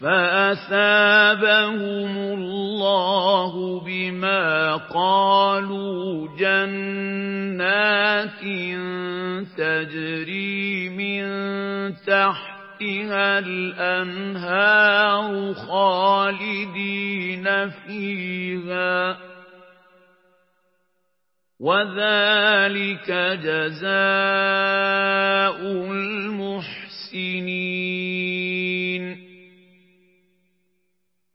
فأثابهم الله بما قالوا جنات تجري من تحتها الأنهار خالدين فيها وذلك جزاء المحسنين